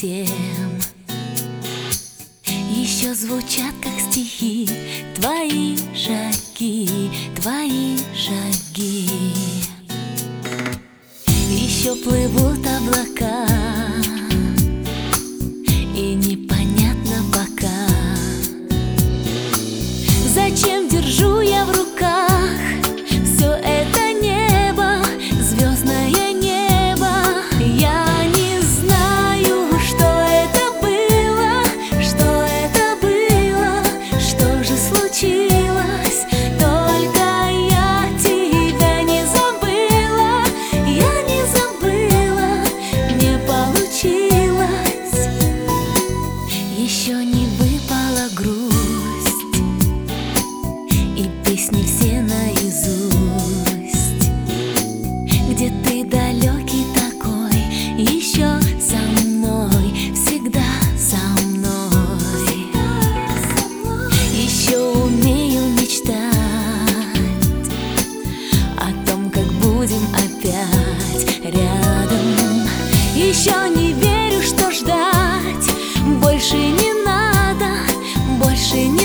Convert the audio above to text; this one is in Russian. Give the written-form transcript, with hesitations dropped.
совсем. Еще звучат, как стихи, твои шаги, твои шаги. Еще плывут облака, и непонятно пока, зачем держу я в руках все это небо, звездное небо. Я не знаю, что это было, что же случилось. Только я тебя не забыла, я не забыла, не получилось. Еще не выпала грусть, и песни все наизусть. Где ты далекий такой, еще со мной, всегда со мной. Еще умею мечтать о том, как будем опять рядом. Еще не верю, что ждать больше не надо, больше не